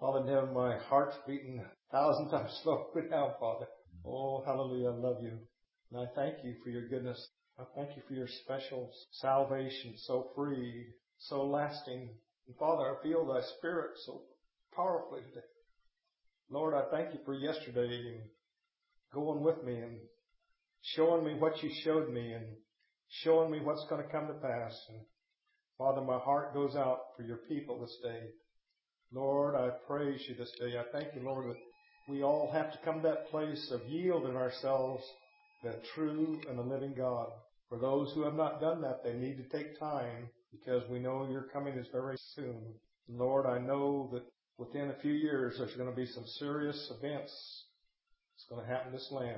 Father, now my heart's beating 1,000 times slower now, Father. Oh, hallelujah, I love you. And I thank you for your goodness. I thank you for your special salvation, so free, so lasting. And Father, I feel thy Spirit so powerfully today. Lord, I thank you for yesterday and going with me and showing me what you showed me and showing me what's going to come to pass. And Father, my heart goes out for your people this day. Lord, I praise you this day. I thank you, Lord, that we all have to come to that place of yielding ourselves to the true and the living God. For those who have not done that, they need to take time because we know your coming is very soon. Lord, I know that within a few years there's going to be some serious events that's going to happen in this land.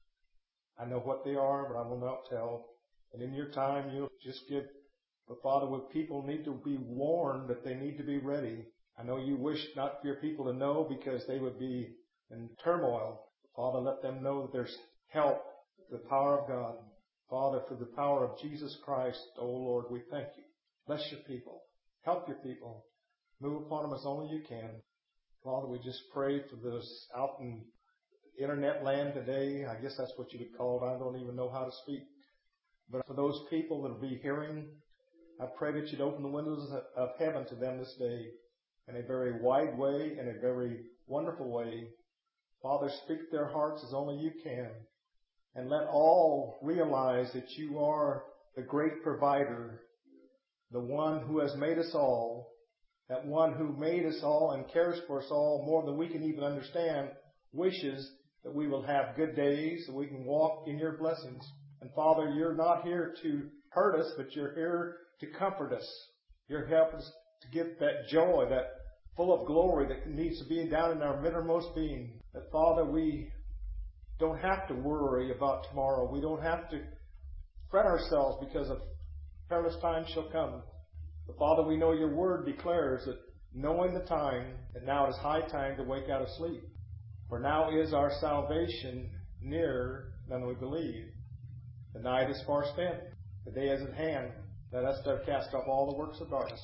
I know what they are, but I will not tell. And in your time, you'll just give. But Father, what people need to be warned that they need to be ready. I know you wish not for your people to know because they would be in turmoil. Father, let them know that there's help, the power of God. Father, for the power of Jesus Christ, oh Lord, we thank you. Bless your people. Help your people. Move upon them as only you can. Father, we just pray for this out in internet land today. I guess that's what you would call it. I don't even know how to speak. But for those people that will be hearing, I pray that you'd open the windows of heaven to them this day in a very wide way, in a very wonderful way. Father, speak to their hearts as only you can. And let all realize that you are the great provider, the one who has made us all, that one who made us all and cares for us all more than we can even understand, wishes that we will have good days, that we can walk in your blessings. And Father, you're not here to hurt us, but you're here to comfort us. You're helping us to get that joy, that full of glory that needs to be down in our innermost being. That Father, we don't have to worry about tomorrow. We don't have to fret ourselves because of perilous times shall come. But Father, we know your word declares that knowing the time, that now it is high time to wake out of sleep. For now is our salvation nearer than we believe. The night is far spent. The day is at hand. Let us therefore cast off all the works of darkness.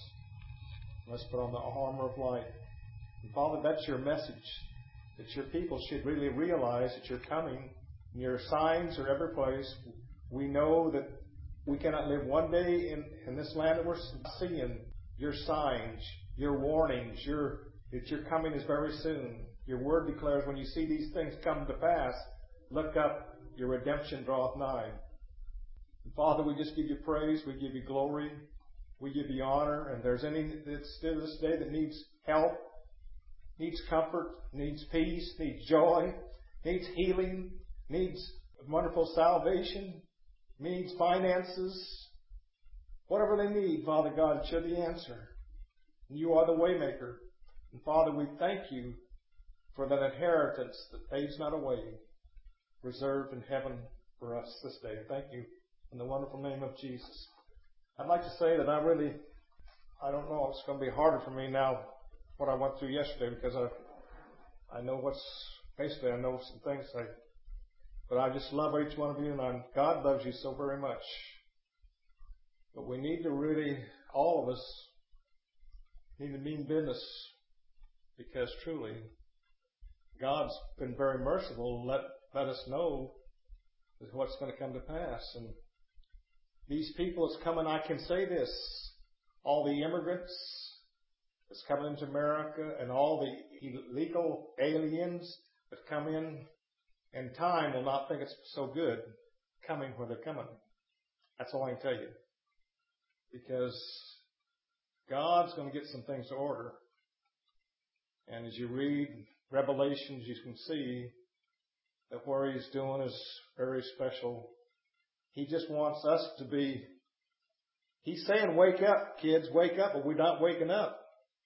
Let's put on the armor of light. And Father, that's your message. That your people should really realize that you're coming. And your signs are every place. We know that we cannot live one day in this land that we're seeing. Your signs, your warnings, that your coming is very soon. Your word declares when you see these things come to pass, look up, your redemption draweth nigh. And Father, we just give you praise, we give you glory, we give you honor. And there's any that's still this day that needs help, needs comfort, needs peace, needs joy, needs healing, needs wonderful salvation, needs finances, whatever they need, Father God, you're the answer. And you are the waymaker. And Father, we thank you for that inheritance that fades not away, reserved in heaven for us this day. Thank you in the wonderful name of Jesus. I'd like to say that I don't know, it's going to be harder for me now what I went through yesterday because I know I know some things but I just love each one of you, and God loves you so very much. But we need to really, all of us, need to mean business, because truly, God's been very merciful and let us know what's going to come to pass. And these people that's coming, I can say this, all the immigrants that's coming into America and all the illegal aliens that come in time will not think it's so good coming where they're coming. That's all I can tell you. Because God's going to get some things to order. And as you read Revelations, you can see that where He's doing is very special. He just wants us to be, He's saying, wake up, kids, wake up, but we're not waking up.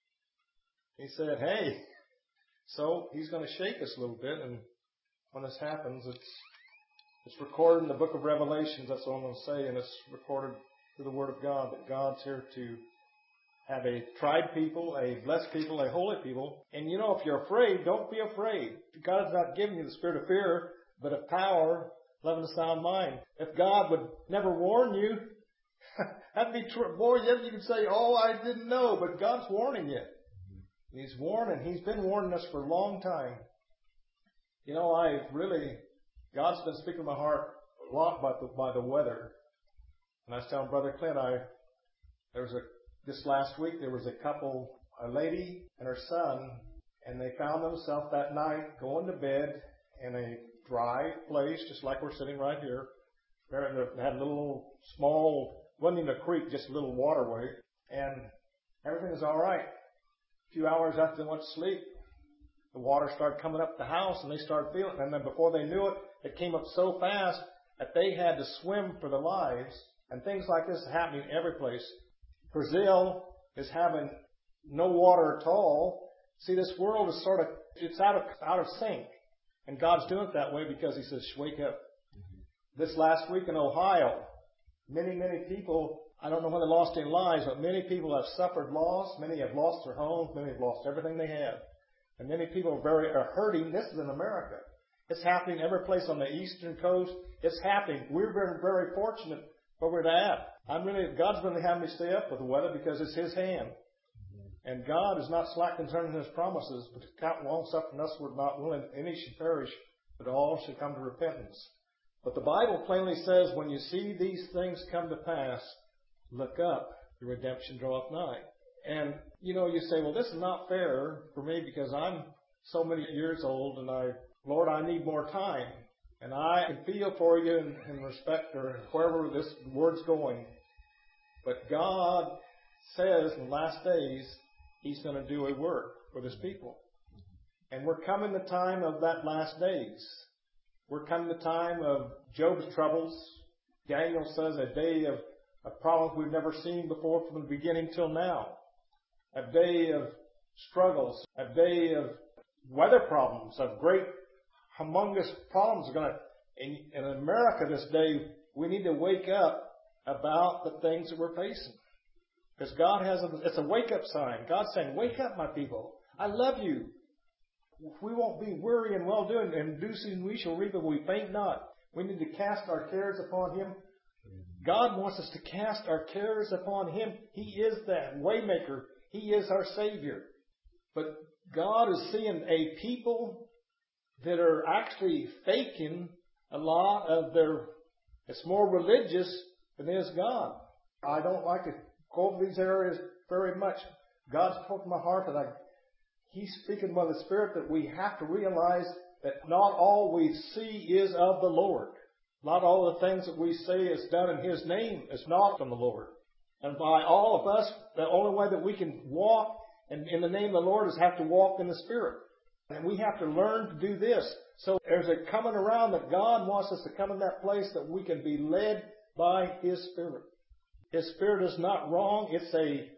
He said, hey. So He's going to shake us a little bit, and when this happens, it's recorded in the book of Revelations, that's all I'm going to say, and it's recorded through the Word of God, that God's here to have a tried people, a blessed people, a holy people. And you know, if you're afraid, don't be afraid. God has not given you the spirit of fear, but of power, love, and a sound mind. If God would never warn you, that'd be true. Boy, yes, you could say, oh, I didn't know, but God's warning you. And He's warning. He's been warning us for a long time. God's been speaking to my heart a lot by the weather. And I was telling Brother Clint, this last week there was a lady and her son, and they found themselves that night going to bed in a dry place, just like we're sitting right here. They had a little small, wasn't even a creek, just a little waterway, and everything was all right. A few hours after they went to sleep, the water started coming up the house, and they started feeling it. And then before they knew it, it came up so fast that they had to swim for their lives. And things like this are happening every place. Brazil is having no water at all. See, this world is it's out of sync. And God's doing it that way because He says, wake up. This last week in Ohio, many people, I don't know when they lost any lives, but many people have suffered loss. Many have lost their homes. Many have lost everything they have. And many people are hurting. This is in America. It's happening every place on the eastern coast. It's happening. We're very, very fortunate where we're at. God's really having me stay up with the weather because it's His hand. And God is not slack concerning His promises, but to count long suffering us we're not willing any should perish, but all should come to repentance. But the Bible plainly says, when you see these things come to pass, look up, the redemption draweth nigh. And, you say, well, this is not fair for me because I'm so many years old and Lord, I need more time. And I can feel for you in respect to wherever this word's going. But God says in the last days, He's going to do a work for His people. And we're coming the time of that last days. We're coming the time of Job's troubles. Daniel says a day of problems we've never seen before from the beginning till now. A day of struggles. A day of weather problems, of great humongous problems. In America this day, we need to wake up about the things that we're facing. Because God it's a wake-up sign. God's saying, wake up, my people. I love you. We won't be weary in well-doing. In due season we shall reap if we faint not. We need to cast our cares upon Him. God wants us to cast our cares upon Him. He is that waymaker. He is our Savior. But God is seeing a people that are actually faking a lot of it's more religious than it is God. I don't like to go over these areas very much. God's put in my heart that He's speaking by the Spirit that we have to realize that not all we see is of the Lord. Not all the things that we say is done in His name is not from the Lord. And by all of us, the only way that we can walk in the name of the Lord is have to walk in the Spirit. And we have to learn to do this. So there's a coming around that God wants us to come in that place that we can be led by His Spirit. His Spirit is not wrong. It's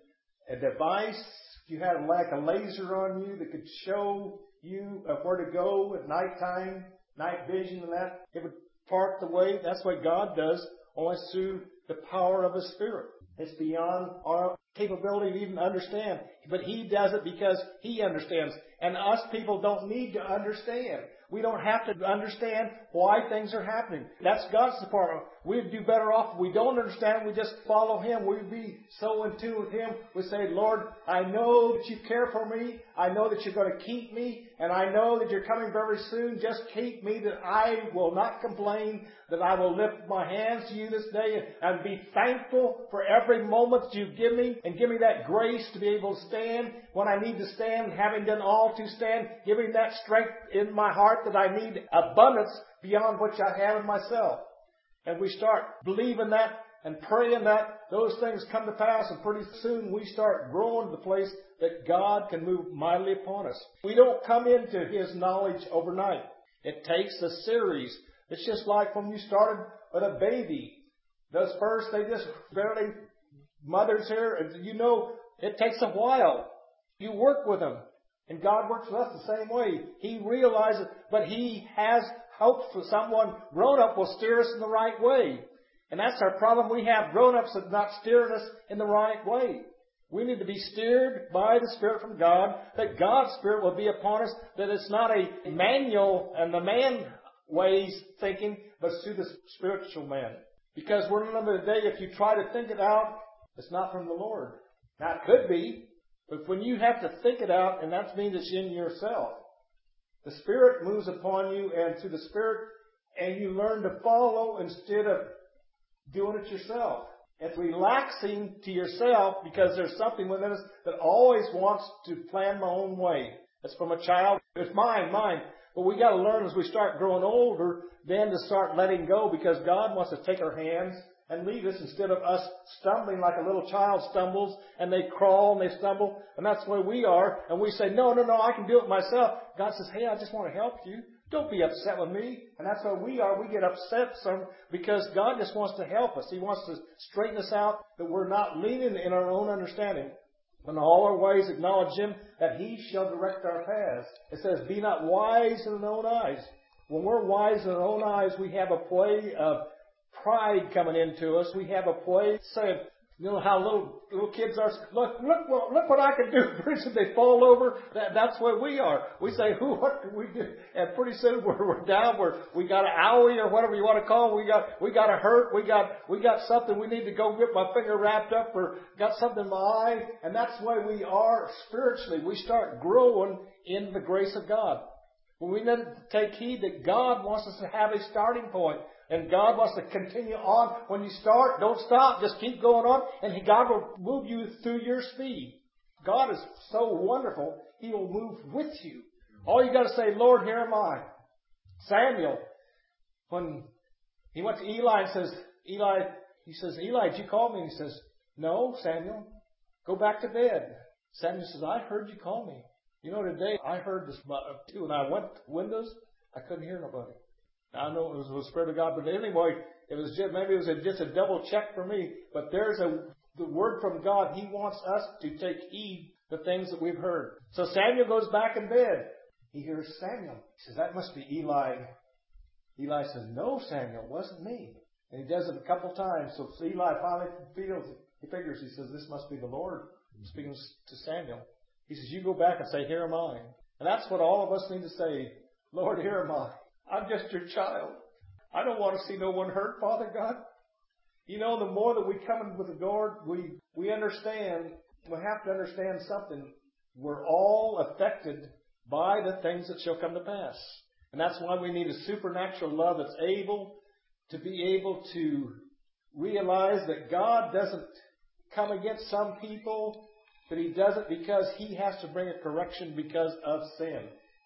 a device. You had like a laser on you that could show you where to go at nighttime, night vision and that. It would part the way. That's what God does, only through the power of His Spirit. It's beyond our capability to even understand. But He does it because He understands. And us people don't need to understand. We don't have to understand why things are happening. That's God's department. We'd do better off if we don't understand. We just follow Him. We'd be so in tune with Him. We say, Lord, I know that You care for me. I know that You're going to keep me. And I know that You're coming very soon. Just keep me that I will not complain, that I will lift my hands to You this day and be thankful for every moment that You give me, and give me that grace to be able to stand when I need to stand, having done all to stand. Give me that strength in my heart that I need abundance beyond which I have in myself. And we start believing that and praying that those things come to pass, and pretty soon we start growing to the place that God can move mightily upon us. We don't come into His knowledge overnight. It takes a series. It's just like when you started with a baby. Those first, they just barely, mothers here, and it takes a while. You work with them. And God works with us the same way. He realizes, but He has hope for someone grown up will steer us in the right way. And that's our problem. We have grown-ups that are not steering us in the right way. We need to be steered by the Spirit from God, that God's Spirit will be upon us, that it's not a manual and the man ways thinking, but through the spiritual man. Because we're in the day, if you try to think it out, it's not from the Lord. Now, it could be. But when you have to think it out, and that means it's in yourself, the Spirit moves upon you and through the Spirit, and you learn to follow instead of doing it yourself. It's relaxing to yourself because there's something within us that always wants to plan my own way. It's from a child. It's mine. But we got to learn as we start growing older, then to start letting go, because God wants to take our hands and lead us instead of us stumbling like a little child stumbles and they crawl and they stumble. And that's the way we are. And we say, no, I can do it myself. God says, hey, I just want to help you. Don't be upset with me. And that's how we are. We get upset because God just wants to help us. He wants to straighten us out, that we're not leaning in our own understanding. In all our ways acknowledge Him, that He shall direct our paths. It says, be not wise in our own eyes. When we're wise in our own eyes, we have a play of pride coming into us. We have a play saying, you know how little kids are, look what I can do. Pretty soon they fall over. That's where we are. We say, what can we do? And pretty soon we're down. We got an owie or whatever you want to call it. We got a hurt. We got something we need to go get my finger wrapped up, or got something in my eye. And that's the way we are spiritually. We start growing in the grace of God. When we need to take heed that God wants us to have a starting point. And God wants to continue on. When you start, don't stop. Just keep going on. And God will move you through your speed. God is so wonderful. He will move with you. All you got to say, Lord, here am I. Samuel, when he went to Eli and says, Eli, did you call me? And he says, no, Samuel, go back to bed. Samuel says, I heard you call me. You know, today I heard this too. And I went to windows. I couldn't hear nobody. I know it was the Spirit of God, but anyway, it was just a double check for me. But there's the word from God. He wants us to take heed to the things that we've heard. So Samuel goes back in bed. He hears Samuel. He says, that must be Eli. Eli says, no, Samuel, it wasn't me. And he does it a couple times. So Eli finally figures, he says, this must be the Lord speaking to Samuel. He says, you go back and say, here am I. And that's what all of us need to say. Lord, here am I. I'm just your child. I don't want to see no one hurt, Father God. You know, the more that we come in with the Lord, we understand, we have to understand something. We're all affected by the things that shall come to pass. And that's why we need a supernatural love that's able to realize that God doesn't come against some people, but He does it because He has to bring a correction because of sin.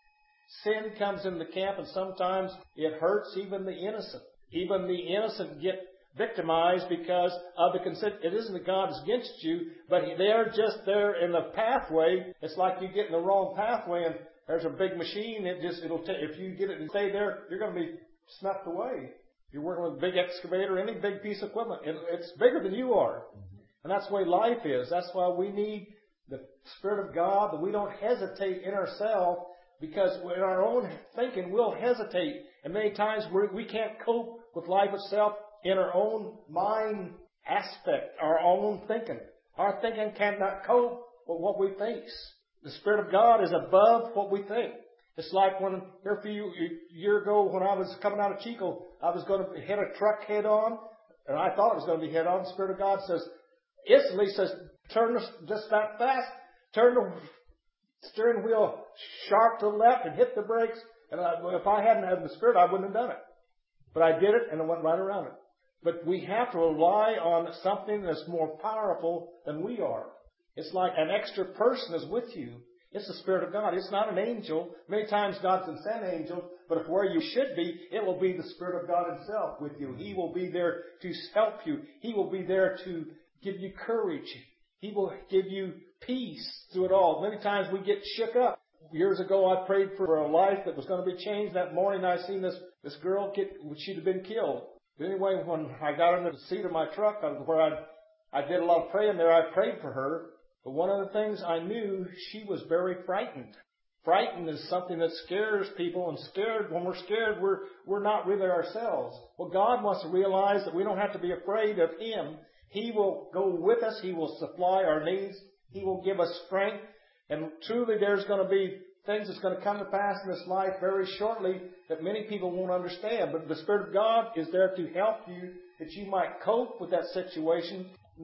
Sin comes in the camp, and sometimes it hurts even the innocent. Even the innocent get victimized because of the consent. It isn't that God is against you, but they're just there in the pathway. It's like you get in the wrong pathway, and there's a big machine. If you get it and stay there, you're going to be snuffed away. You're working with a big excavator, any big piece of equipment. It's bigger than you are. And that's the way life is. That's why we need the Spirit of God, that we don't hesitate in ourselves. Because in our own thinking, we'll hesitate. And many times we can't cope with life itself in our own mind aspect, our own thinking. Our thinking cannot cope with what we face. The Spirit of God is above what we think. It's like when, here a few years ago, when I was coming out of Chico, I was going to hit a truck head on, and I thought it was going to be head on. The Spirit of God instantly says, turn just that fast, turn the steering wheel sharp to the left and hit the brakes. And if I hadn't had the Spirit, I wouldn't have done it. But I did it, and I went right around it. But we have to rely on something that's more powerful than we are. It's like an extra person is with you. It's the Spirit of God. It's not an angel. Many times God can send angels, but if where you should be, it will be the Spirit of God Himself with you. He will be there to help you. He will be there to give you courage. He will give you peace through it all. Many times we get shook up. Years ago, I prayed for a life that was going to be changed. That morning, I seen this girl she'd have been killed. But anyway, when I got under the seat of my truck, where I did a lot of praying there, I prayed for her. But one of the things I knew, she was very frightened. Frightened is something that scares people, and when we're scared, we're not really ourselves. Well, God wants to realize that we don't have to be afraid of Him. He will go with us. He will supply our needs. He will give us strength. And truly there's going to be things that's going to come to pass in this life very shortly that many people won't understand. But the Spirit of God is there to help you, that you might cope with that situation with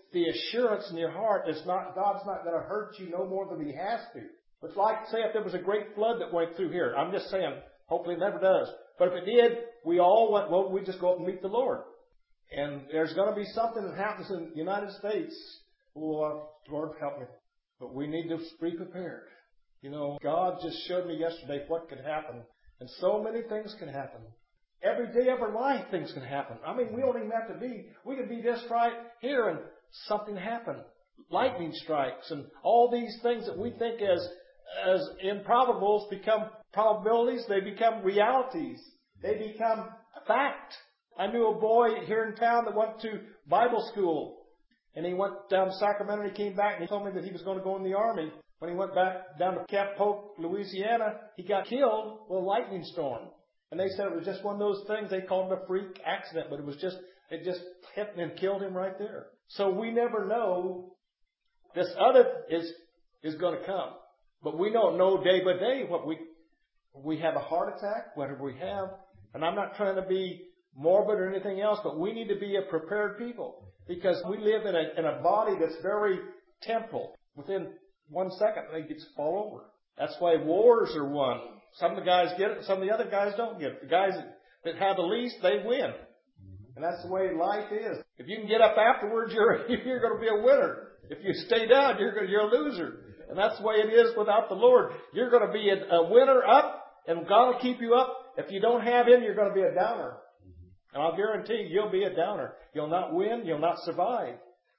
the assurance in your heart is not, God's not going to hurt you no more than He has to. It's like, say, if there was a great flood that went through here. I'm just saying, hopefully it never does. But if it did, we all went, well, we just go up and meet the Lord. And there's going to be something that happens in the United States. Oh, Lord, help me. But we need to be prepared. You know, God just showed me yesterday what could happen. And so many things can happen. Every day of our life, things can happen. I mean, we don't even have to be, we could be just right here and something happen. Lightning strikes and all these things that we think as improbables become probabilities. They become realities. They become fact. I knew a boy here in town that went to Bible school. And he went down to Sacramento and he came back and he told me that he was going to go in the Army. When he went back down to Cap Polk, Louisiana, he got killed with a lightning storm. And they said it was just one of those things. They called it a freak accident, but it just hit and killed him right there. So we never know. This other is going to come. But we don't know day by day what we have a heart attack, whatever we have. And I'm not trying to be morbid or anything else, but we need to be a prepared people. Because we live in a body that's very temporal. Within 1 second, they just fall over. That's why wars are won. Some of the guys get it, some of the other guys don't get it. The guys that have the least, they win. And that's the way life is. If you can get up afterwards, you're going to be a winner. If you stay down, you're a loser. And that's the way it is without the Lord. You're going to be a winner up, and God will keep you up. If you don't have Him, you're going to be a downer. And I'll guarantee you'll be a downer. You'll not win. You'll not survive.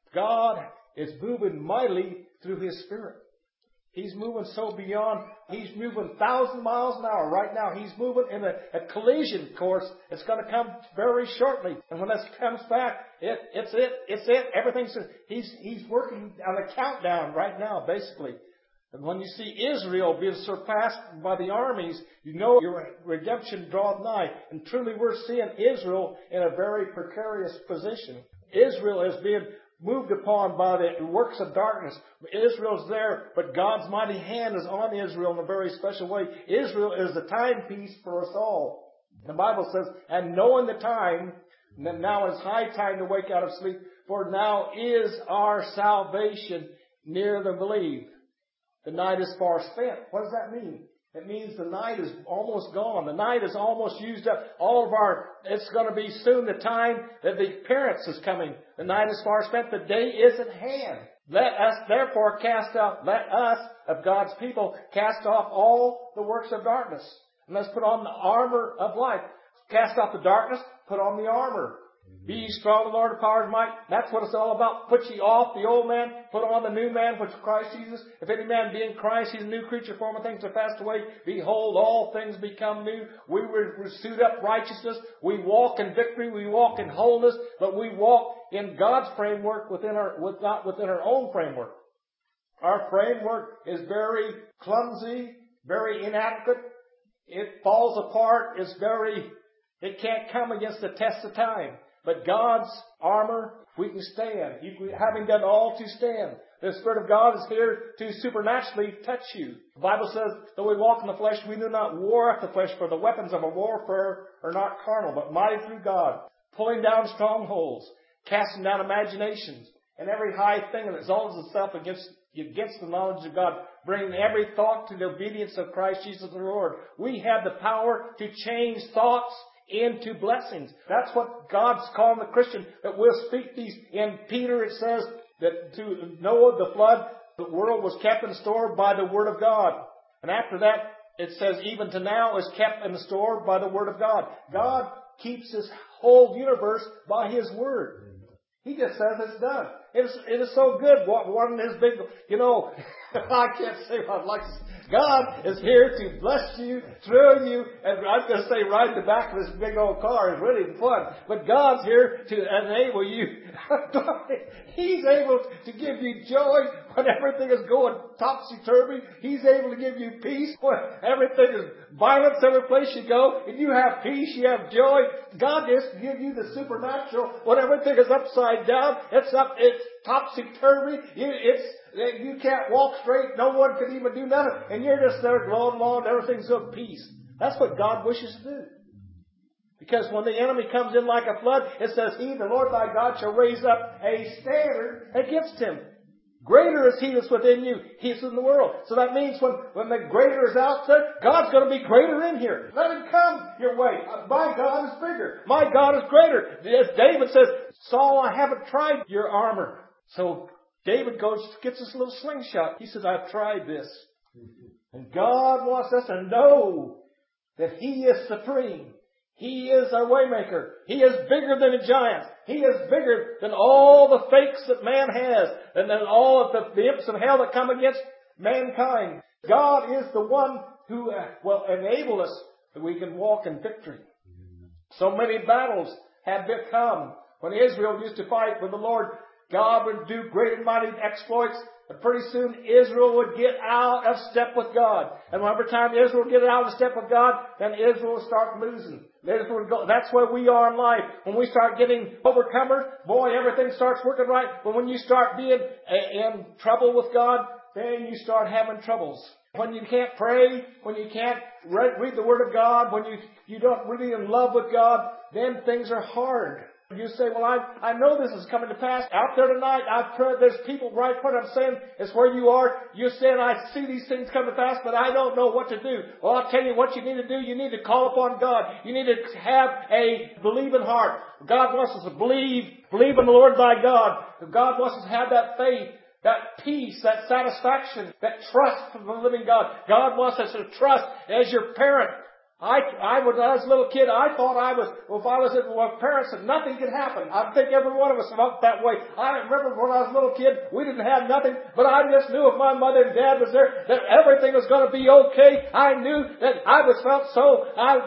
God is moving mightily through His Spirit. He's moving so beyond. He's moving 1,000 miles an hour right now. He's moving in a collision course. It's going to come very shortly. And when this comes back, it's it. Everything's, he's working on a countdown right now, basically. And when you see Israel being surpassed by the armies, you know your redemption draweth nigh. And truly we're seeing Israel in a very precarious position. Israel is being moved upon by the works of darkness. Israel's there, but God's mighty hand is on Israel in a very special way. Israel is the timepiece for us all. The Bible says, and knowing the time, now is high time to wake out of sleep, for now is our salvation near the believe. The night is far spent. What does that mean? It means the night is almost gone. The night is almost used up. It's going to be soon the time that the appearance is coming. The night is far spent. The day is at hand. Let us therefore let us, of God's people, cast off all the works of darkness. And let's put on the armor of light. Cast off the darkness, put on the armor. Be ye strong in the Lord of power and might. That's what it's all about. Put ye off the old man, put on the new man, which is Christ Jesus. If any man be in Christ, he's a new creature. Former things are passed away. Behold, all things become new. We suit up righteousness. We walk in victory. We walk in wholeness. But we walk in God's framework not within our own framework. Our framework is very clumsy, very inadequate. It falls apart. It can't come against the test of time. But God's armor, we can stand. Having done all to stand. The Spirit of God is here to supernaturally touch you. The Bible says, though we walk in the flesh, we do not war after the flesh, for the weapons of our warfare are not carnal, but mighty through God, pulling down strongholds, casting down imaginations, and every high thing that exalts itself against the knowledge of God, bringing every thought to the obedience of Christ Jesus the Lord. We have the power to change thoughts into blessings. That's what God's calling the Christian, that we'll speak these. In Peter it says that to Noah, the flood, the world was kept in store by the Word of God. And after that, it says even to now is kept in store by the Word of God. God keeps His whole universe by His Word. He just says it's done. It is so good. One of His big, I can't say what I'd like to say. God is here to bless you, thrill you, and I'm going to say ride the back of this big old car is really fun. But God's here to enable you. He's able to give you joy when everything is going topsy-turvy. He's able to give you peace when everything is violence every place you go. And you have peace, you have joy. God just gives you the supernatural when everything is upside down. It's topsy-turvy. You can't walk straight. No one can even do nothing. And you're just there glowing along and everything's at peace. That's what God wishes to do. Because when the enemy comes in like a flood, it says, He, the Lord thy God, shall raise up a standard against him. Greater is He that's within you. He is in the world. So that means when the greater is out there, God's going to be greater in here. Let Him come your way. My God is bigger. My God is greater. As David says, Saul, I haven't tried your armor. So David gets this little slingshot. He says, I've tried this. And God wants us to know that He is supreme. He is our waymaker. He is bigger than a giant. He is bigger than all the fakes that man has, and then all of the imps of hell that come against mankind. God is the one who will enable us that we can walk in victory. So many battles have become. When Israel used to fight with the Lord, God would do great and mighty exploits. But pretty soon Israel would get out of step with God. And every time Israel would get out of step with God, then Israel would start losing. That's where we are in life. When we start getting overcomer, boy, everything starts working right. But when you start being in trouble with God, then you start having troubles. When you can't pray, when you can't read the Word of God, when you don't really in love with God, then things are hard. You say, well, I know this is coming to pass. Out there tonight, I've heard there's people right what I'm saying is where you are. You're saying, I see these things come to pass, but I don't know what to do. Well, I'll tell you what you need to do. You need to call upon God. You need to have a believing heart. God wants us to believe in the Lord thy God. God wants us to have that faith, that peace, that satisfaction, that trust from the living God. God wants us to trust as your parent. When I was a little kid, I thought if I was with parents, that nothing could happen. I think every one of us felt that way. I remember when I was a little kid, we didn't have nothing, but I just knew if my mother and dad was there, that everything was going to be okay. I knew that I felt so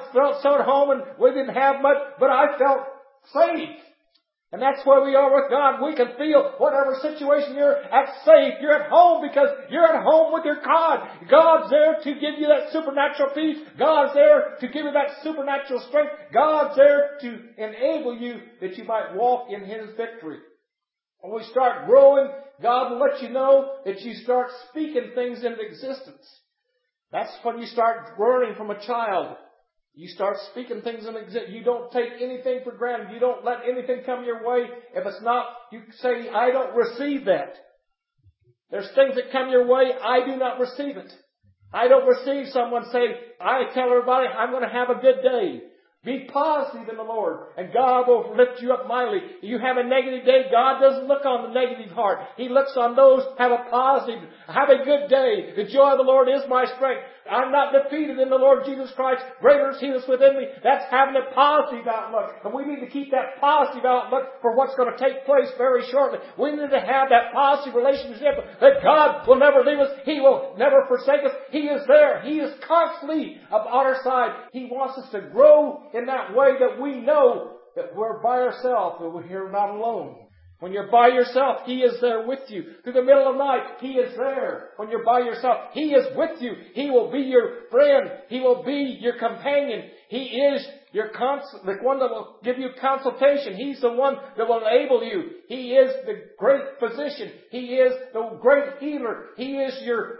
at home, and we didn't have much, but I felt safe. And that's where we are with God. We can feel whatever situation you're at safe. You're at home because you're at home with your God. God's there to give you that supernatural peace. God's there to give you that supernatural strength. God's there to enable you that you might walk in His victory. When we start growing, God will let you know that you start speaking things into existence. That's when you start learning from a child. You start speaking things in existence. You don't take anything for granted. You don't let anything come your way. If it's not, you say, I don't receive that. There's things that come your way, I do not receive it. I don't receive someone saying, I tell everybody, I'm going to have a good day. Be positive in the Lord, and God will lift you up mightily. You have a negative day, God doesn't look on the negative heart. He looks on those who have a positive, have a good day. The joy of the Lord is my strength. I'm not defeated in the Lord Jesus Christ. Greater is He that's within me. That's having a positive outlook. And we need to keep that positive outlook for what's going to take place very shortly. We need to have that positive relationship that God will never leave us. He will never forsake us. He is there. He is constantly on our side. He wants us to grow in that way that we know that we're by ourselves, that we're not alone. When you're by yourself, He is there with you. Through the middle of the night, He is there. When you're by yourself, He is with you. He will be your friend. He will be your companion. He is the one that will give you consultation. He's the one that will enable you. He is the great physician. He is the great healer. He is your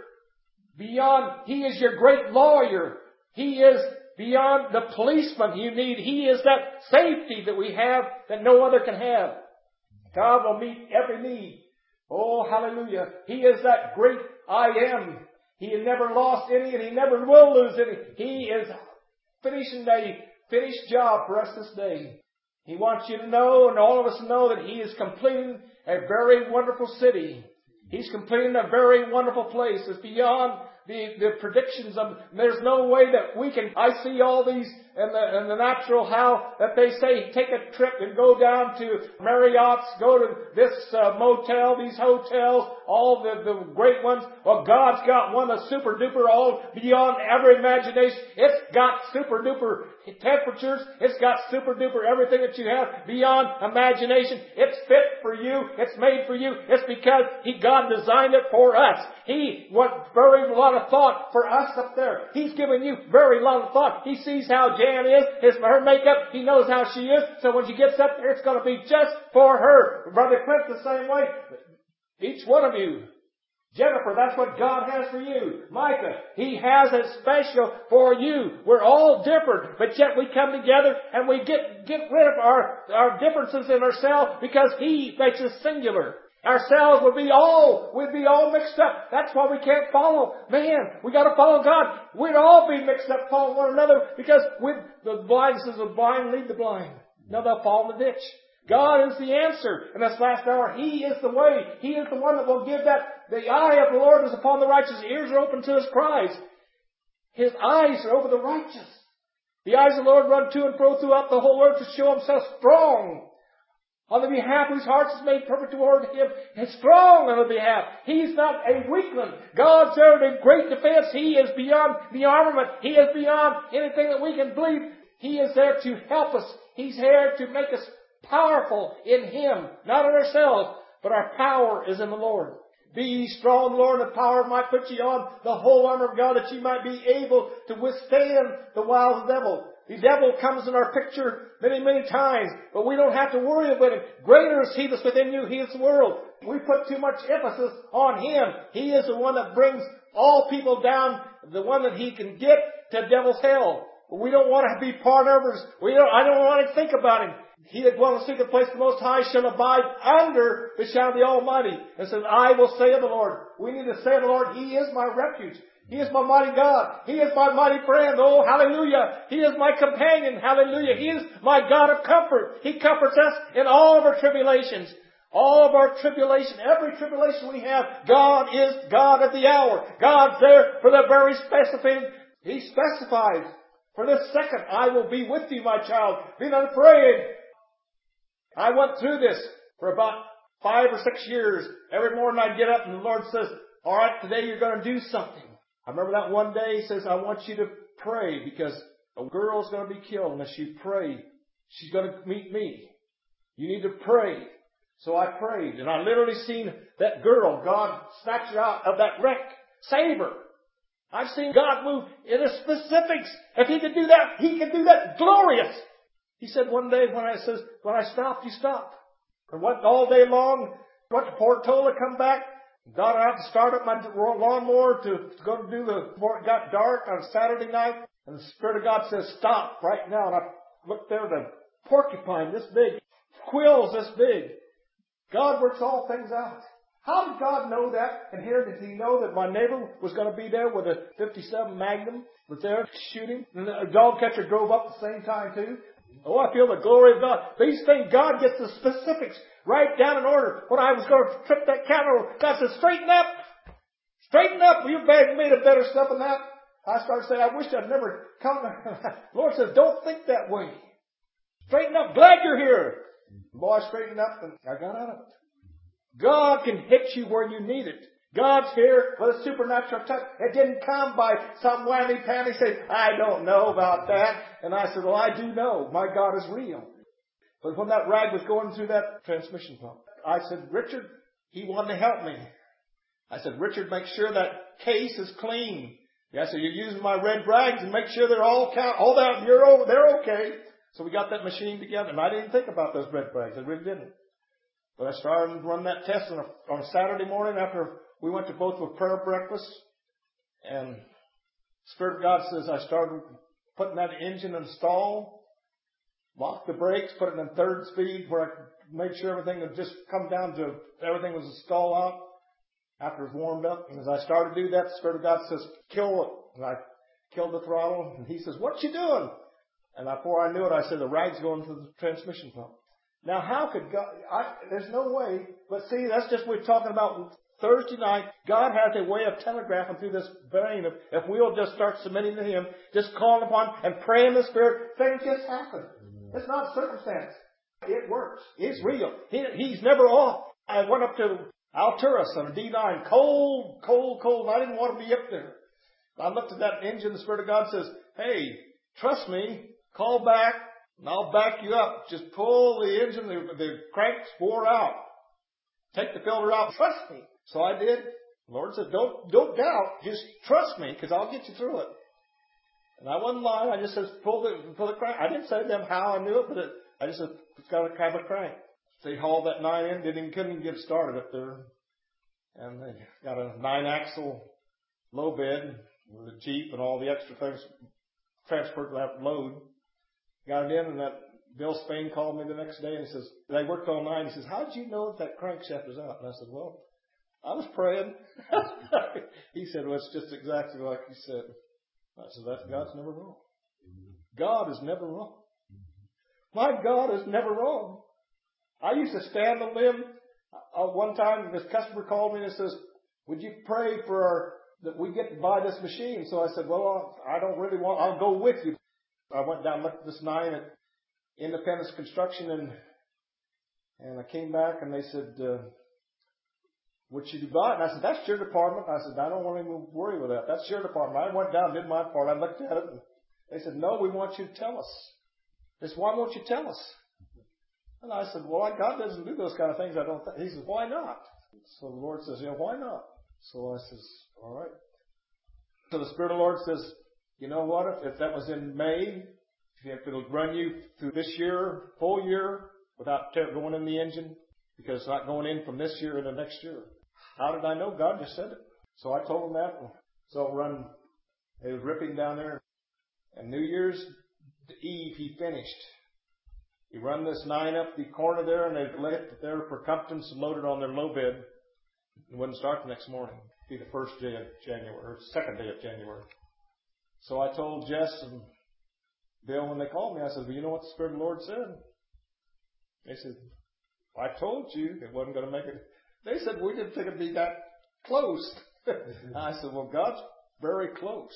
great lawyer. He is beyond the policeman you need. He is that safety that we have that no other can have. God will meet every need. Oh, hallelujah. He is that great I am. He has never lost any, and He never will lose any. He is finishing a finished job for us this day. He wants you to know, and all of us to know, that He is completing a very wonderful city. He's completing a very wonderful place. It's beyond the predictions of, there's no way that we can, I see all these in the natural, how that they say take a trip and go down to Marriott's, go to this motel, these hotels, all the great ones. Well, God's got one that's super duper, all beyond every imagination. It's got super duper temperatures. It's got super duper everything that you have beyond imagination. It's fit for you. It's made for you. It's because God designed it for us. He went very lot of thought for us up there. He's given you very lot of thought. He sees how Jan is, her makeup. He knows how she is. So when she gets up there, it's going to be just for her. Brother Clint, the same way. Each one of you, Jennifer, that's what God has for you. Micah, He has it special for you. We're all different, but yet we come together and we get rid of our differences in ourselves because He makes us singular. Ourselves we'd be all mixed up. That's why we can't follow man. We got to follow God. We'd all be mixed up following one another because the blind says the blind lead the blind. Now they'll fall in the ditch. God is the answer in this last hour. He is the way. He is the one that will give that. The eye of the Lord is upon the righteous. His ears are open to His cries. His eyes are over the righteous. The eyes of the Lord run to and fro throughout the whole earth to show Himself strong on the behalf whose hearts is made perfect toward Him. And strong on the behalf. He's not a weakling. God's there in great defense. He is beyond the armament. He is beyond anything that we can believe. He is there to help us. He's here to make us powerful in Him, not in ourselves, but our power is in the Lord. Be ye strong, Lord, and the power of might put ye on the whole armor of God, that ye might be able to withstand the wiles of the devil. The devil comes in our picture many, many times, but we don't have to worry about him. Greater is He that's within you, He is the world. We put too much emphasis on Him. He is the one that brings all people down, the one that He can get to devil's hell. We don't want to be part of us. I don't want to think about Him. He that dwelleth in the secret place of the Most High shall abide under the shadow of the Almighty. And says, I will say of the Lord. We need to say of the Lord, He is my refuge. He is my mighty God. He is my mighty friend. Oh, hallelujah. He is my companion. Hallelujah. He is my God of comfort. He comforts us in all of our tribulations. All of our tribulation, every tribulation we have, God is God at the hour. God's there for the very specific. He specifies, for this second, I will be with you, my child. Be not afraid. I went through this for about 5 or 6 years. Every morning I'd get up and the Lord says, all right, today you're going to do something. I remember that one day He says, I want you to pray because a girl's going to be killed unless you pray. She's going to meet me. You need to pray. So I prayed and I literally seen that girl, God snatch her out of that wreck. Save her. I've seen God move in the specifics. If He could do that, He can do that glorious. He said one day when I stopped, you stop. And went all day long, went to Portola, come back, got out to start up my lawnmower to go to do before it got dark on Saturday night. And the Spirit of God says, stop right now. And I looked there, the porcupine this big, quills this big. God works all things out. How did God know that? And here did He know that my neighbor was going to be there with a 57 Magnum, was there shooting. And a dog catcher drove up at the same time too. Oh, I feel the glory of God. These things, God gets the specifics right down in order. When I was going to trip that cattle, God said, straighten up. Straighten up. You've made a better step than that. I started saying, I wish I'd never come. Lord says, don't think that way. Straighten up. Glad you're here. The boy straightened up and I got out of it. God can hit you where you need it. God's here with a supernatural touch. It didn't come by some whammy-pammy saying, I don't know about that. And I said, well, I do know. My God is real. But when that rag was going through that transmission pump, I said, Richard, he wanted to help me. I said, Richard, make sure that case is clean. I said, you're using my red rags and make sure they're all that, they're okay. So we got that machine together. And I didn't think about those red rags. I really didn't. But I started to run that test on a Saturday morning after we went to both a prayer breakfast. And Spirit of God says I started putting that engine in stall, locked the brakes, put it in third speed where I made sure everything had just come down to everything was a stall out after it was warmed up. And as I started to do that, the Spirit of God says, kill it. And I killed the throttle. And He says, what you doing? And before I knew it, I said, the rag's going to the transmission pump. Now, how could God, there's no way, but see, that's just what we're talking about Thursday night. God has a way of telegraphing through this brain. If we'll just start submitting to Him, just calling upon and praying in the Spirit, things just happen. It's not circumstance. It works. It's real. He's never off. I went up to Alturas on a D9, cold. I didn't want to be up there. I looked at that engine, the Spirit of God says, hey, trust me, call back. And I'll back you up. Just pull the engine, the cranks wore out. Take the filter out. Trust me. So I did. The Lord said, don't doubt. Just trust me because I'll get you through it. And I wasn't lying. I just said, pull the crank. I didn't say to them how I knew it, but I just said, it's got to have a crank. So they hauled that 9 in. Couldn't even get started up there. And they got a 9-axle low bed with a Jeep and all the extra things, transport that load. Got it in, and that Bill Spain called me the next day and he says, they worked all night. He says, how did you know that crankshaft was out? And I said, well, I was praying. He said, well, it's just exactly like you said. I said, God's never wrong. God is never wrong. My God is never wrong. I used to stand on limb. One time, this customer called me and says, would you pray for that we get to buy this machine? So I said, well, I don't really want, I'll go with you. I went down and looked at this 9 at Independence Construction, and I came back and they said, would you buy it? And I said, that's your department. I said, I don't want to worry with that. That's your department. I went down, did my part. I looked at it and they said, no, we want you to tell us. They said, why won't you tell us? And I said, well, God doesn't do those kind of things. I don't think. He says, why not? So the Lord says, why not? So I says, all right. So the Spirit of the Lord says, you know what? If that was in May, if it'll run you through this year, full year, without going in the engine, because it's not going in from this year into next year. How did I know? God just said it. So I told him that. So it was ripping down there. And New Year's Eve, he finished. He run this 9 up the corner there, and they left it there for competence and loaded on their low bed. It wouldn't start the next morning. It'd be the first day of January, or second day of January. So I told Jess and Bill when they called me, I said, well, you know what the Spirit of the Lord said? They said, I told you it wasn't going to make it. They said, we didn't think it'd be that close. I said, well, God's very close.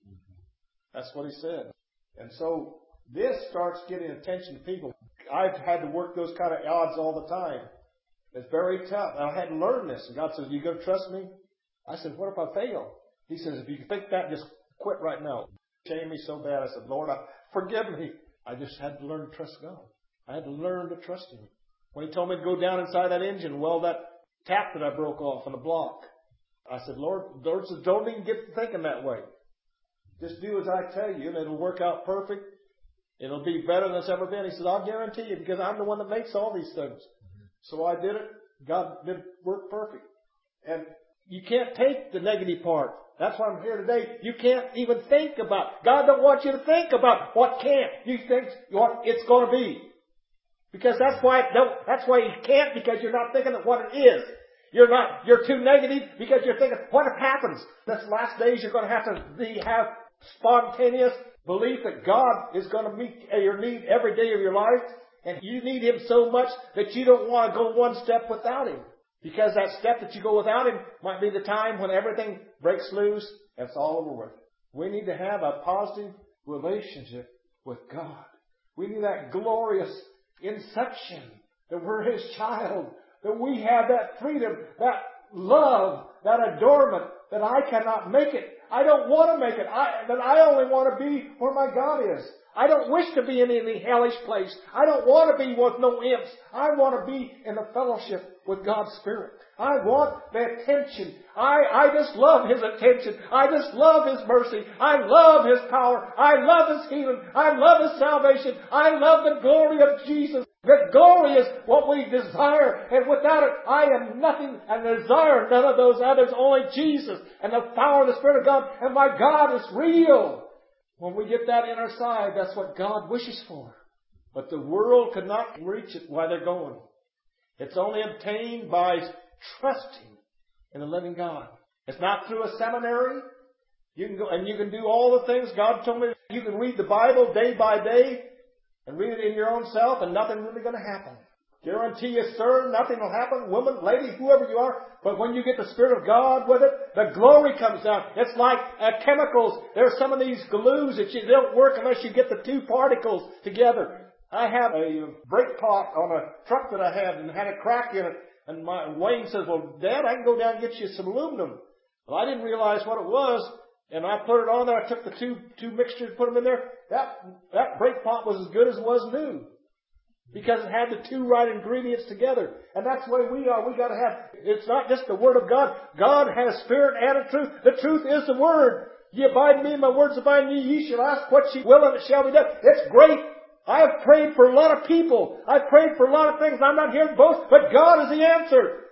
That's what he said. And so this starts getting attention to people. I've had to work those kind of odds all the time. It's very tough. I had to learn this. And God says, you going to trust me? I said, what if I fail? He says, if you think that, just quit right now. Shame me so bad. I said, Lord, forgive me. I just had to learn to trust God. I had to learn to trust him. When he told me to go down inside that engine, weld that tap that I broke off on the block, I said, Lord says, don't even get to thinking that way. Just do as I tell you, and it'll work out perfect. It'll be better than it's ever been. He said, I'll guarantee you, because I'm the one that makes all these things. So I did it. God did work perfect. And you can't take the negative part. That's why I'm here today. You can't even think about. God don't want you to think about what can't. You think what it's going to be. Because that's why you can't, because you're not thinking of what it is. You're too negative because you're thinking, what if happens? This last days you're going to have spontaneous belief that God is going to meet your need every day of your life. And you need him so much that you don't want to go one step without him. Because that step that you go without him might be the time when everything breaks loose and it's all over with. We need to have a positive relationship with God. We need that glorious inception that we're his child, that we have that freedom, that love, that adornment, that I cannot make it. I don't want to make it. That I only want to be where my God is. I don't wish to be in any hellish place. I don't want to be with no imps. I want to be in the fellowship with God's Spirit. I want the attention. I just love his attention. I just love his mercy. I love his power. I love his healing. I love his salvation. I love the glory of Jesus. The glory is what we desire. And without it, I am nothing and desire none of those others. Only Jesus and the power of the Spirit of God. And my God is real. When we get that in our side, that's what God wishes for. But the world cannot reach it while they're going. It's only obtained by trusting in the living God. It's not through a seminary. You can go and you can do all the things God told me. You can read the Bible day by day and read it in your own self, and nothing's really going to happen. Guarantee you, sir, nothing will happen. Woman, lady, whoever you are. But when you get the Spirit of God with it, the glory comes down. It's like chemicals. There's some of these glues that they don't work unless you get the two particles together. I have a brake pot on a truck that I had and had a crack in it. And Wayne says, well, Dad, I can go down and get you some aluminum. Well, I didn't realize what it was. And I put it on there. I took the two mixtures, put them in there. That brake pot was as good as it was new. Because it had the two right ingredients together. And that's the way we are. We got to have, it's not just the Word of God. God has Spirit and a truth. The truth is the Word. Ye abide in me and my words abide in you. Ye shall ask what ye will and it shall be done. It's great. I have prayed for a lot of people. I've prayed for a lot of things. I'm not here to boast, but God is the answer.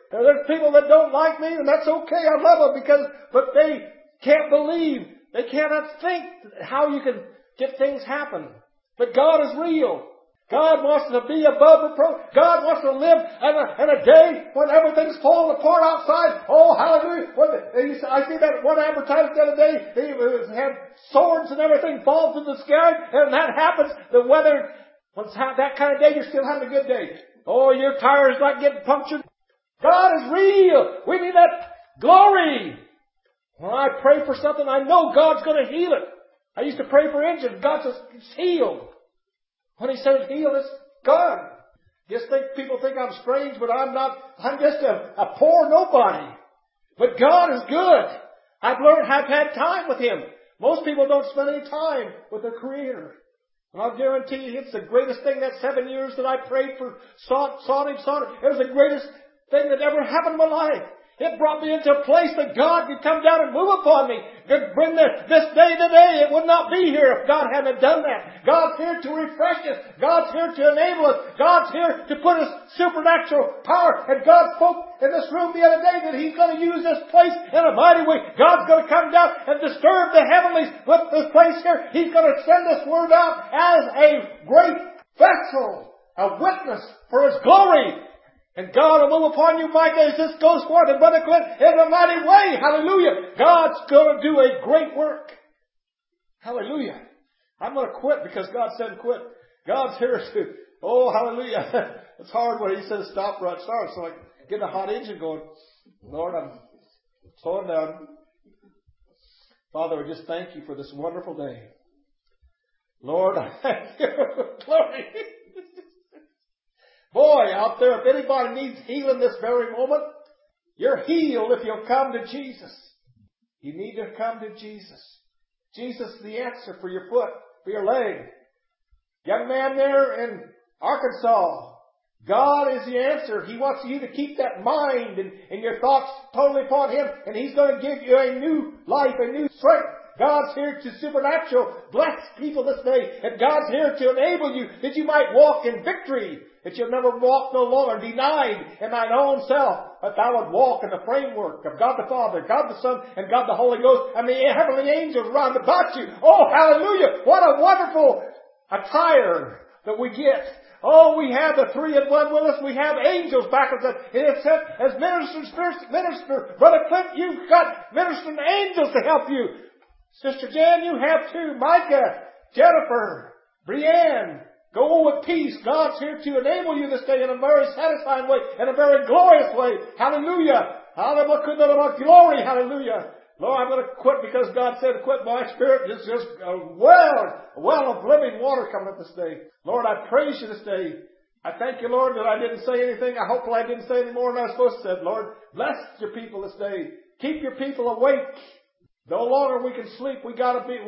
There's people that don't like me, and that's okay. I love them but they can't believe. They cannot think how you can get things happen. But God is real. God wants to be above reproach. God wants to live in a day when everything's falling apart outside. Oh, hallelujah. I see that one advertisement the other day. They had swords and everything fall from the sky. And that happens. The weather, when it's that kind of day, you're still having a good day. Oh, your tire's not getting punctured. God is real. We need that glory. When I pray for something, I know God's going to heal it. I used to pray for engines. God says, it's healed. When He says heal, it's gone. People think I'm strange, but I'm not. I'm just a poor nobody. But God is good. I've had time with Him. Most people don't spend any time with their Creator. And I'll guarantee you, it's the greatest thing that 7 years that I prayed for, sought Him. It was the greatest thing that ever happened in my life. It brought me into a place that God could come down and move upon me. Could bring this day today. It would not be here if God hadn't done that. God's here to refresh us. God's here to enable us. God's here to put His supernatural power. And God spoke in this room the other day that He's going to use this place in a mighty way. God's going to come down and disturb the heavenlies with this place here. He's going to send this word out as a great vessel, a witness for His glory. And God will move upon you, Micah, as this goes forth. And Brother Clint, in a mighty way. Hallelujah. God's going to do a great work. Hallelujah. I'm going to quit because God said quit. God's here to, oh, hallelujah. It's hard when He says stop, right, start. So I get a hot engine going. Lord, I'm slowing down. Father, we just thank You for this wonderful day. Lord, I thank You. Glory. Boy, out there, if anybody needs healing this very moment, you're healed if you'll come to Jesus. You need to come to Jesus. Jesus is the answer for your foot, for your leg. Young man there in Arkansas, God is the answer. He wants you to keep that mind and your thoughts totally upon Him, and He's going to give you a new life, a new strength. God's here to supernatural bless people this day, and God's here to enable you that you might walk in victory. That you'll never walk no longer denied in thine own self, but thou would walk in the framework of God the Father, God the Son, and God the Holy Ghost, and the heavenly angels round about you. Oh, hallelujah! What a wonderful attire that we get. Oh, we have the 3 in 1 with us. We have angels back with us. And it said, as minister, Brother Clint, you've got ministering angels to help you. Sister Jan, you have too. Micah, Jennifer, Brianne. Go with peace. God's here to enable you this day in a very satisfying way, in a very glorious way. Hallelujah. Hallelujah. Glory. Hallelujah. Lord, I'm going to quit because God said to quit. My spirit is just a well of living water coming up this day. Lord, I praise You this day. I thank You, Lord, that I didn't say anything. Hopefully I didn't say any more than I was supposed to say. Lord, bless Your people this day. Keep Your people awake. No longer we can sleep. We're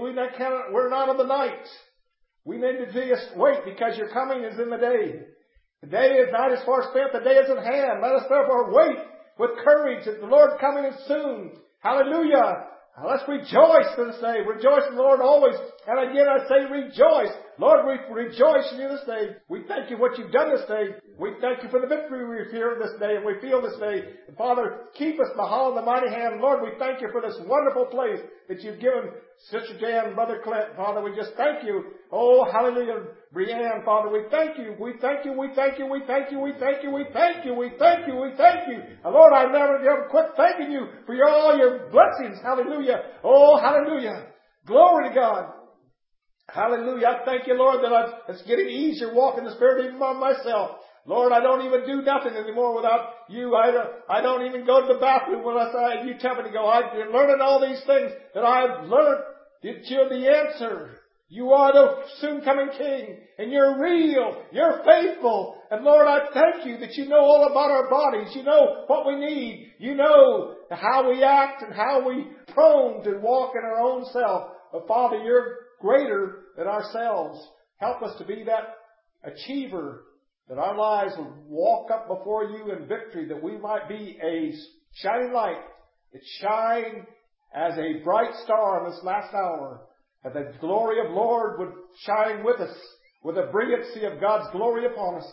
not of the night. We need to just wait because Your coming is in the day. The day is not as far spent. The day is at hand. Let us therefore wait with courage that the Lord coming is soon. Hallelujah. Let's rejoice this day. Rejoice in the Lord always. And again I say rejoice. Lord, we rejoice in You this day. We thank You what You've done this day. We thank You for the victory we feel this day and we feel this day. And Father, keep us in the hollow of the mighty hand. Lord, we thank You for this wonderful place that You've given Sister Jan and Brother Clint. Father, we just thank You. Oh, hallelujah. Brianne, Father, we thank You. We thank You. We thank You. We thank You. We thank You. We thank You. We thank You. We thank You. And Lord, I never quit thanking You for all Your blessings. Hallelujah. Oh, hallelujah. Glory to God. Hallelujah. I thank You, Lord, that it's getting easier walking the Spirit even by myself. Lord, I don't even do nothing anymore without You. I don't even go to the bathroom unless You tell me to go. I've been learning all these things that I've learned that You're the answer. You are the soon coming King, and You're real. You're faithful. And Lord, I thank You that You know all about our bodies. You know what we need. You know how we act and how we prone to walk in our own self. But Father, You're greater than ourselves. Help us to be that achiever, that our lives will walk up before You in victory, that we might be a shining light that shine as a bright star in this last hour, that the glory of Lord would shine with us, with the brilliancy of God's glory upon us.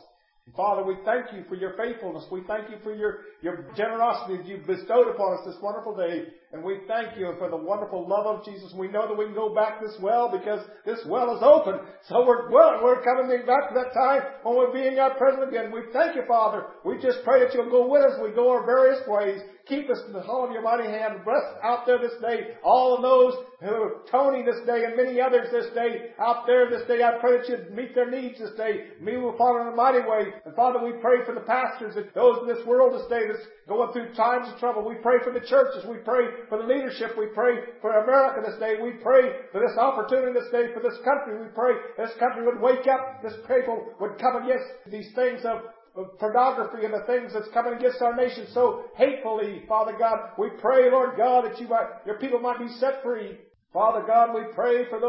Father, we thank you for your faithfulness. We thank you for your generosity that you've bestowed upon us this wonderful day. And we thank you for the wonderful love of Jesus. We know that we can go back this well because this well is open. So we're coming back to that time when we're being our present again. We thank you, Father. We just pray that you'll go with us. We go our various ways. Keep us in the hollow of your mighty hand. Bless out there this day all of those who are Tony this day and many others this day out there this day. I pray that you'd meet their needs this day. Me will follow in a mighty way. And Father, we pray for the pastors and those in this world this day that's going through times of trouble. We pray for the churches. We pray for the leadership. We pray for America this day. We pray for this opportunity this day for this country. We pray this country would wake up. This people would come against these things of pornography and the things that's coming against our nation so hatefully. Father God, we pray, Lord God, that your people might be set free. Father God, we pray for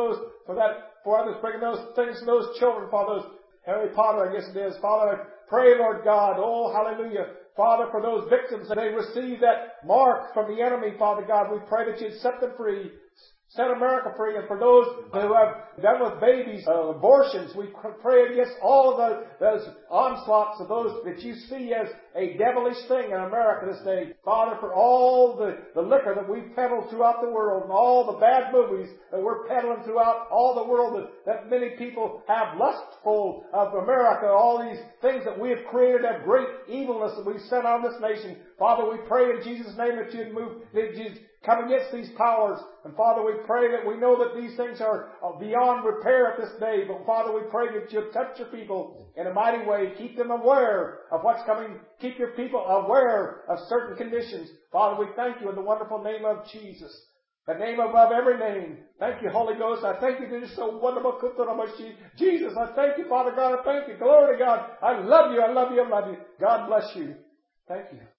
others bringing those things to those children, Father, those Harry Potter, I guess it is. Father, I pray, Lord God, oh, hallelujah. Father, for those victims that they receive that mark from the enemy, Father God, we pray that you'd set them free. Set America free. And for those who have done with babies, abortions, we pray against all of those onslaughts of those that you see as a devilish thing in America this day. Father, for all the liquor that we peddle throughout the world and all the bad movies that we're peddling throughout all the world that many people have lustful of America, all these things that we have created of great evilness that we've sent on this nation. Father, we pray in Jesus' name that you'd come against these powers. And Father, we pray that we know that these things are beyond repair at this day. But Father, we pray that you'll touch your people in a mighty way. Keep them aware of what's coming. Keep your people aware of certain conditions. Father, we thank you in the wonderful name of Jesus. The name above every name. Thank you, Holy Ghost. I thank you that you're so wonderful. Jesus, I thank you, Father God. I thank you. Glory to God. I love you. I love you. I love you. God bless you. Thank you.